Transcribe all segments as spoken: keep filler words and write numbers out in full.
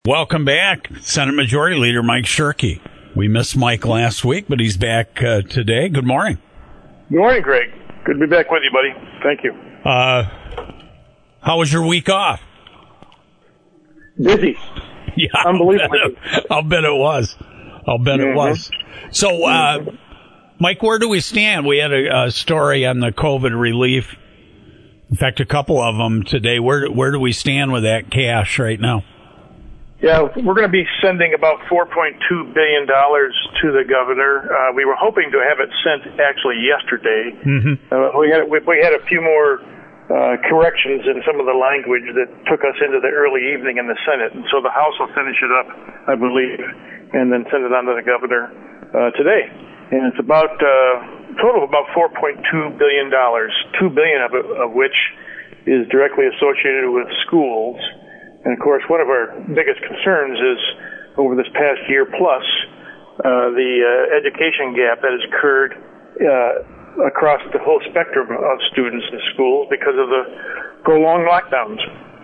Welcome back, Senate Majority Leader Mike Shirkey. We missed Mike last week, but he's back uh, today. Good morning. Good morning, Greg. Good to be back with you, buddy. Thank you. Uh, how was your week off? Busy. Yeah, Unbelievable. I'll bet it, I'll bet it was. I'll bet mm-hmm. it was. So, uh, Mike, where do we stand? We had a, a story on the COVID relief. In fact, a couple of them today. Where where do we stand with that cash right now? Yeah, we're going to be sending about four point two billion dollars to the governor. Uh, we were hoping to have it sent actually yesterday. Mm-hmm. Uh, we had we, we had a few more uh, corrections in some of the language that took us into the early evening in the Senate, and so the House will finish it up, I believe, and then send it on to the governor uh, today. And it's about uh, total of about four point two billion dollars, two billion dollars of, it, of which is directly associated with schools. And, of course, one of our biggest concerns is over this past year plus uh, the uh, education gap that has occurred uh, across the whole spectrum of students in schools because of the prolonged lockdowns.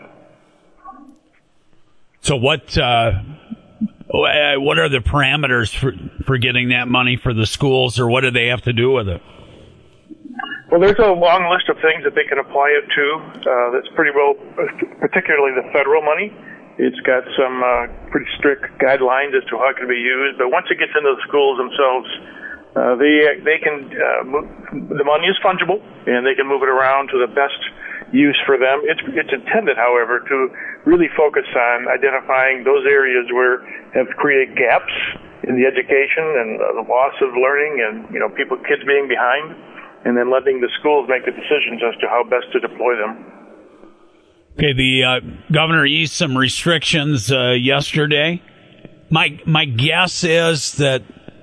So what uh, what are the parameters for, for getting that money for the schools, or what do they have to do with it? Well, there's a long list of things that they can apply it to. Uh, that's pretty well, particularly the federal money. It's got some uh, pretty strict guidelines as to how it can be used. But once it gets into the schools themselves, uh, they they can uh, move, the money is fungible, and they can move it around to the best use for them. It's it's intended, however, to really focus on identifying those areas where have created gaps in the education and uh, the loss of learning, and you know, people, kids being behind. And then letting the schools make the decisions as to how best to deploy them. Okay, the uh, governor eased some restrictions uh, yesterday. My my guess is that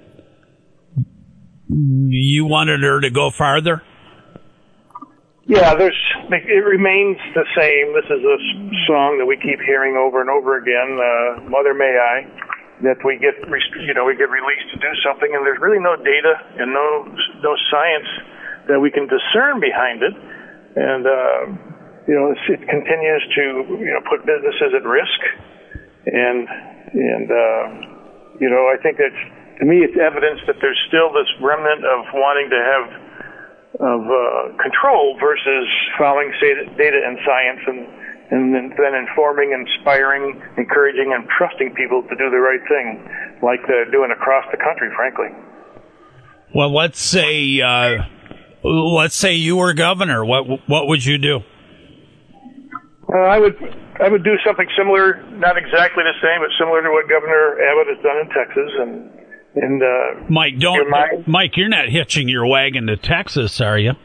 you wanted her to go farther? Yeah, there's. It remains the same. This is a song that we keep hearing over and over again, uh, Mother May I, that we get, you know, we get released to do something, and there's really no data and no no science that we can discern behind it, and uh, you know, it continues to you know put businesses at risk, and and uh, you know, I think that to me it's evidence that there's still this remnant of wanting to have of uh, control versus following data and science, and and then, then informing, inspiring, encouraging, and trusting people to do the right thing, like they're doing across the country, frankly. Well, let's say. Uh Let's say you were governor. What what would you do? Uh, I would I would do something similar, not exactly the same, but similar to what Governor Abbott has done in Texas. And and uh, Mike, don't Mike, you're not hitching your wagon to Texas, are you?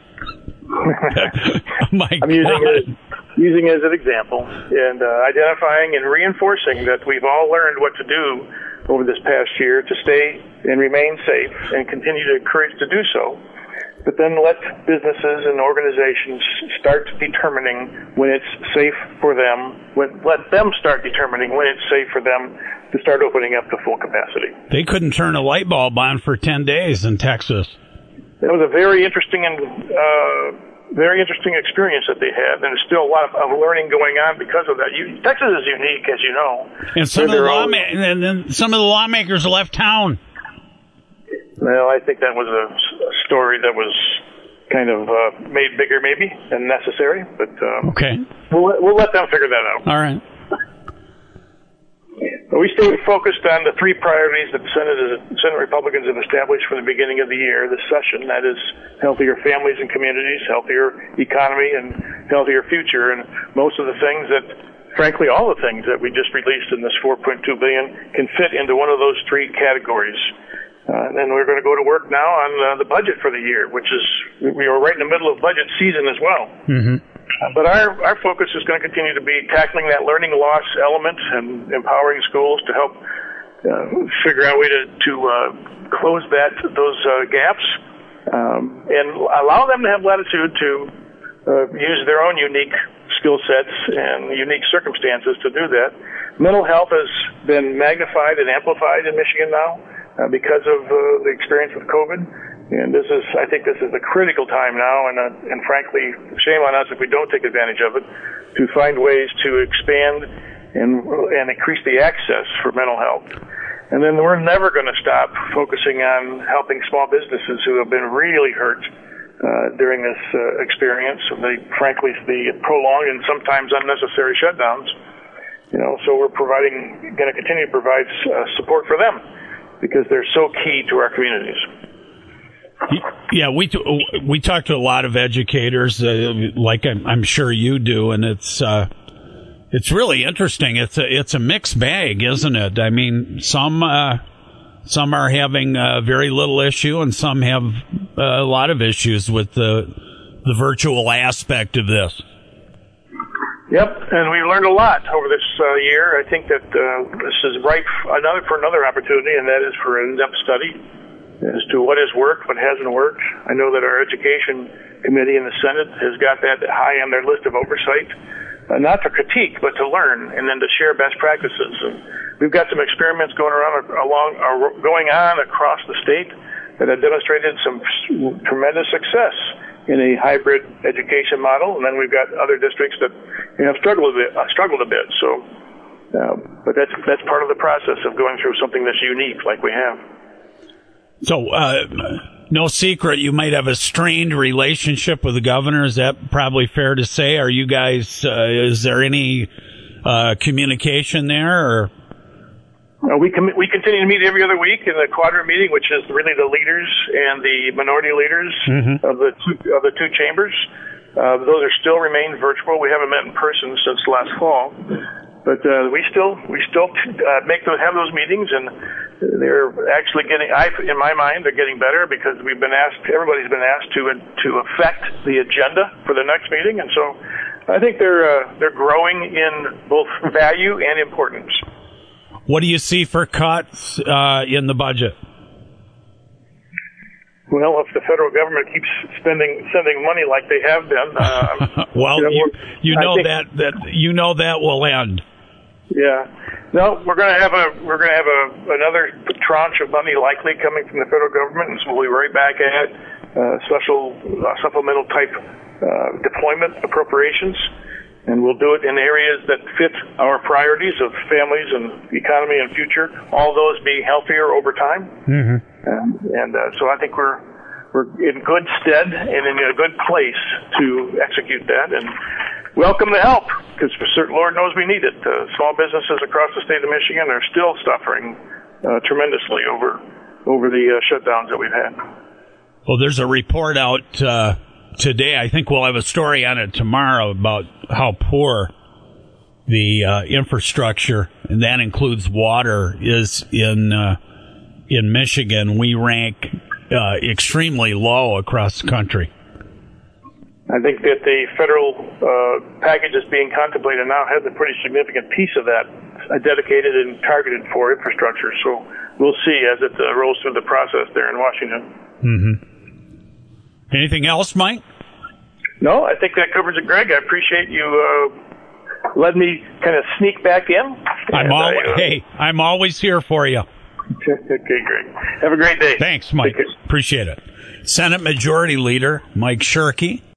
My I'm using it, using it as an example, and uh, identifying and reinforcing that we've all learned what to do over this past year to stay and remain safe, and continue to encourage to do so. But then let businesses and organizations start determining when it's safe for them, when, let them start determining when it's safe for them to start opening up to full capacity. They couldn't turn a light bulb on for ten days in Texas. That was a very interesting and uh, very interesting experience that they had, and there's still a lot of, of learning going on because of that. You, Texas is unique, as you know. And some of the lawma- and then some of the lawmakers left town. Well, I think that was a, a story that was kind of uh, made bigger, maybe, than necessary. But um, okay, we'll we'll let them figure that out. All right. We stay focused on the three priorities that the Senate, is, Senate Republicans have established from the beginning of the year, this session. That is healthier families and communities, healthier economy, and healthier future. And most of the things that, frankly, all the things that we just released in this four point two billion dollars can fit into one of those three categories. Uh, and then we're going to go to work now on uh, the budget for the year, which is, we are right in the middle of budget season as well. Mm-hmm. Uh, but our, our focus is going to continue to be tackling that learning loss element and empowering schools to help uh, figure out a way to, to uh, close that those uh, gaps, um, and allow them to have latitude to uh, use their own unique skill sets and unique circumstances to do that. Mental health has been magnified and amplified in Michigan now. Uh, because of uh, the experience with COVID, and this is, I think, this is a critical time now, and uh, and frankly, shame on us if we don't take advantage of it, to find ways to expand and and increase the access for mental health. And then we're never going to stop focusing on helping small businesses who have been really hurt uh, during this uh, experience, and the, frankly, the prolonged and sometimes unnecessary shutdowns. You know, so we're providing, going to continue to provide uh, support for them because they're so key to our communities. Yeah, we t- we talk to a lot of educators, uh, like I'm, I'm sure you do, and it's uh, it's really interesting. It's a it's a mixed bag, isn't it? I mean, some uh, some are having uh, very little issue, and some have uh, a lot of issues with the the virtual aspect of this. Yep, and we learned a lot over this uh, year. I think that uh, this is ripe another for another opportunity, and that is for an in-depth study as to what has worked, what hasn't worked. I know that our education committee in the Senate has got that high on their list of oversight, uh, not to critique, but to learn and then to share best practices. And we've got some experiments going around along, uh, going on across the state that have demonstrated some tremendous success in a hybrid education model, and then we've got other districts that you know, have struggled a bit. Uh, struggled a bit. So, uh, but that's that's part of the process of going through something that's unique, like we have. So, uh, no secret, you might have a strained relationship with the governor. Is that probably fair to say? Are you guys? Uh, is there any uh, communication there, or? Uh, we com- we continue to meet every other week in the quadrant meeting, which is really the leaders and the minority leaders mm-hmm. of the two, of the two chambers. Uh, those are still remain virtual. We haven't met in person since last fall, but uh, we still we still uh, make those have those meetings, and they're actually getting. I, in my mind, they're getting better because we've been asked. Everybody's been asked to to affect the agenda for the next meeting, and so I think they're uh, they're growing in both value and importance. What do you see for cuts uh, in the budget? Well, if the federal government keeps spending sending money like they have been, uh, well, you know, you, you know think, that that you know that will end. Yeah, no, we're going to have a we're going to have a another tranche of money likely coming from the federal government, and so we'll be right back at uh, special uh, supplemental type uh, deployment appropriations. And we'll do it in areas that fit our priorities of families and economy and future, all those being healthier over time. Mm-hmm. Um, and uh, so I think we're we're in good stead and in a good place to execute that. And welcome the help, because for certain, Lord knows we need it. Uh, small businesses across the state of Michigan are still suffering uh, tremendously over over the uh, shutdowns that we've had. Well, there's a report out uh today. I think we'll have a story on it tomorrow about how poor the uh, infrastructure, and that includes water, is in uh, in Michigan. We rank uh, extremely low across the country. I think that the federal uh, package that's being contemplated now has a pretty significant piece of that uh, dedicated and targeted for infrastructure. So we'll see as it uh, rolls through the process there in Washington. Mm-hmm. Anything else, Mike? No, I think that covers it, Greg. I appreciate you uh, letting me kind of sneak back in. I'm always, I, uh, hey, I'm always here for you. Okay, great. Have a great day. Thanks, Mike. Appreciate it. Senate Majority Leader Mike Shirkey.